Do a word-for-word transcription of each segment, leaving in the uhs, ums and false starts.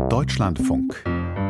Deutschlandfunk.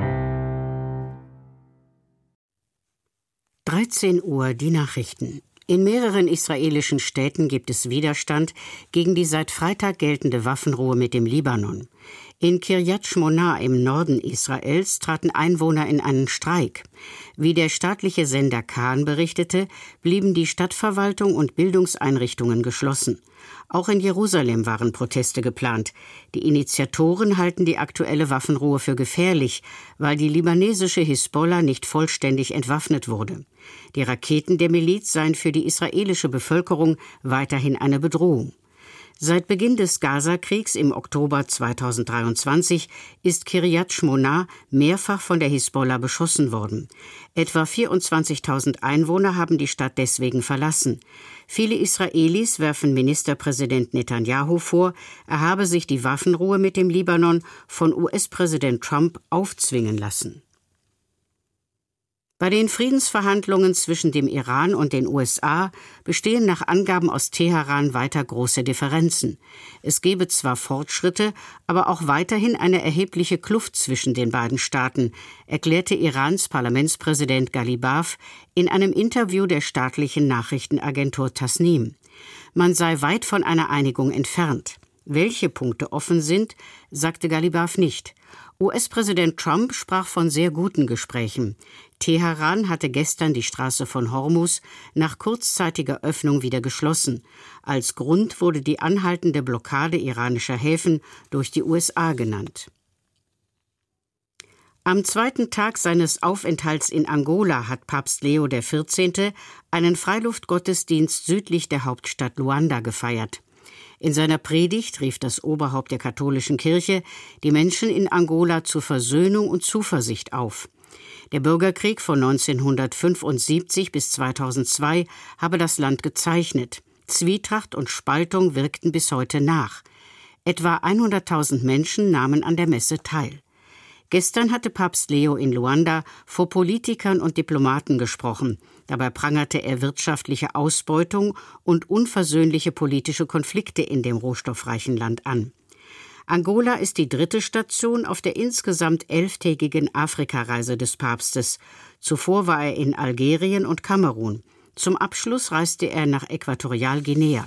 dreizehn Uhr die Nachrichten. In mehreren israelischen Städten gibt es Widerstand gegen die seit Freitag geltende Waffenruhe mit dem Libanon. In Kiryat Shmona im Norden Israels traten Einwohner in einen Streik. Wie der staatliche Sender Kan berichtete, blieben die Stadtverwaltung und Bildungseinrichtungen geschlossen. Auch in Jerusalem waren Proteste geplant. Die Initiatoren halten die aktuelle Waffenruhe für gefährlich, weil die libanesische Hisbollah nicht vollständig entwaffnet wurde. Die Raketen der Miliz seien für die israelische Bevölkerung weiterhin eine Bedrohung. Seit Beginn des Gaza-Kriegs im Oktober zweitausenddreiundzwanzig ist Kiryat Shmona mehrfach von der Hisbollah beschossen worden. Etwa vierundzwanzigtausend Einwohner haben die Stadt deswegen verlassen. Viele Israelis werfen Ministerpräsident Netanyahu vor, er habe sich die Waffenruhe mit dem Libanon von U S-Präsident Trump aufzwingen lassen. Bei den Friedensverhandlungen zwischen dem Iran und den U S A bestehen nach Angaben aus Teheran weiter große Differenzen. Es gebe zwar Fortschritte, aber auch weiterhin eine erhebliche Kluft zwischen den beiden Staaten, erklärte Irans Parlamentspräsident Ghalibaf in einem Interview der staatlichen Nachrichtenagentur Tasnim. Man sei weit von einer Einigung entfernt. Welche Punkte offen sind, sagte Ghalibaf nicht. U S-Präsident Trump sprach von sehr guten Gesprächen. Teheran hatte gestern die Straße von Hormuz nach kurzzeitiger Öffnung wieder geschlossen. Als Grund wurde die anhaltende Blockade iranischer Häfen durch die U S A genannt. Am zweiten Tag seines Aufenthalts in Angola hat Papst Leo der vierzehnte einen Freiluftgottesdienst südlich der Hauptstadt Luanda gefeiert. In seiner Predigt rief das Oberhaupt der katholischen Kirche die Menschen in Angola zur Versöhnung und Zuversicht auf. Der Bürgerkrieg von neunzehnhundertfünfundsiebzig bis zweitausendzwei habe das Land gezeichnet. Zwietracht und Spaltung wirkten bis heute nach. Etwa hunderttausend Menschen nahmen an der Messe teil. Gestern hatte Papst Leo in Luanda vor Politikern und Diplomaten gesprochen. Dabei prangerte er wirtschaftliche Ausbeutung und unversöhnliche politische Konflikte in dem rohstoffreichen Land an. Angola ist die dritte Station auf der insgesamt elftägigen Afrikareise des Papstes. Zuvor war er in Algerien und Kamerun. Zum Abschluss reiste er nach Äquatorialguinea.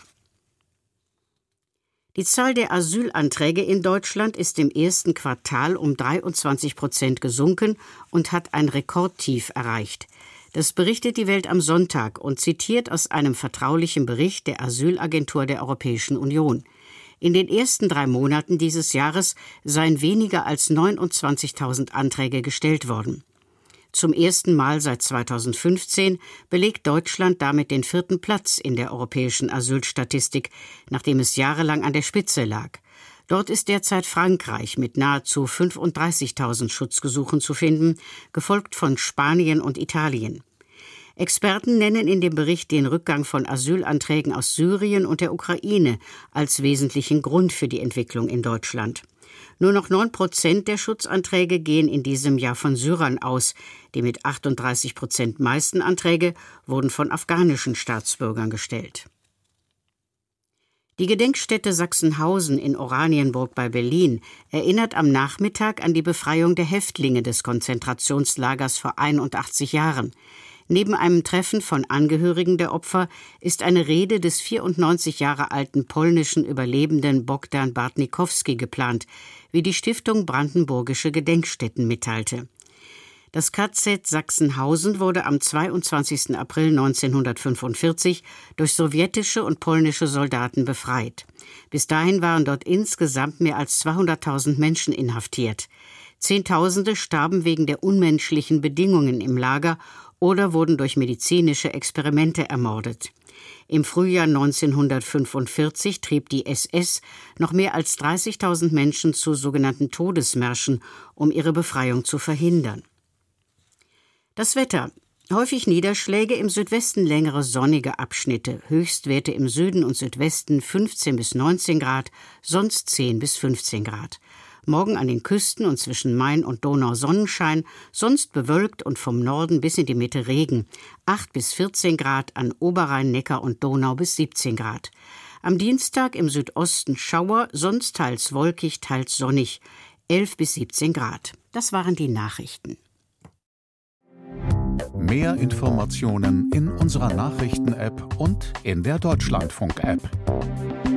Die Zahl der Asylanträge in Deutschland ist im ersten Quartal um dreiundzwanzig Prozent gesunken und hat ein Rekordtief erreicht. Das berichtet die Welt am Sonntag und zitiert aus einem vertraulichen Bericht der Asylagentur der Europäischen Union. In den ersten drei Monaten dieses Jahres seien weniger als neunundzwanzigtausend Anträge gestellt worden. Zum ersten Mal seit zweitausendfünfzehn belegt Deutschland damit den vierten Platz in der europäischen Asylstatistik, nachdem es jahrelang an der Spitze lag. Dort ist derzeit Frankreich mit nahezu fünfunddreißigtausend Schutzgesuchen zu finden, gefolgt von Spanien und Italien. Experten nennen in dem Bericht den Rückgang von Asylanträgen aus Syrien und der Ukraine als wesentlichen Grund für die Entwicklung in Deutschland. Nur noch neun Prozent der Schutzanträge gehen in diesem Jahr von Syrern aus. Die mit achtunddreißig Prozent meisten Anträge wurden von afghanischen Staatsbürgern gestellt. Die Gedenkstätte Sachsenhausen in Oranienburg bei Berlin erinnert am Nachmittag an die Befreiung der Häftlinge des Konzentrationslagers vor einundachtzig Jahren. Neben einem Treffen von Angehörigen der Opfer ist eine Rede des vierundneunzig Jahre alten polnischen Überlebenden Bogdan Bartnikowski geplant, wie die Stiftung Brandenburgische Gedenkstätten mitteilte. Das K Z Sachsenhausen wurde am zweiundzwanzigsten April neunzehnhundertfünfundvierzig durch sowjetische und polnische Soldaten befreit. Bis dahin waren dort insgesamt mehr als zweihunderttausend Menschen inhaftiert. Zehntausende starben wegen der unmenschlichen Bedingungen im Lager oder wurden durch medizinische Experimente ermordet. Im Frühjahr neunzehnhundertfünfundvierzig trieb die S S noch mehr als dreißigtausend Menschen zu sogenannten Todesmärschen, um ihre Befreiung zu verhindern. Das Wetter. Häufig Niederschläge, im Südwesten längere sonnige Abschnitte. Höchstwerte im Süden und Südwesten fünfzehn bis neunzehn Grad, sonst zehn bis fünfzehn Grad. Morgen an den Küsten und zwischen Main und Donau Sonnenschein, sonst bewölkt und vom Norden bis in die Mitte Regen. acht bis vierzehn Grad, an Oberrhein, Neckar und Donau bis siebzehn Grad. Am Dienstag im Südosten Schauer, sonst teils wolkig, teils sonnig. elf bis siebzehn Grad. Das waren die Nachrichten. Mehr Informationen in unserer Nachrichten-App und in der Deutschlandfunk-App.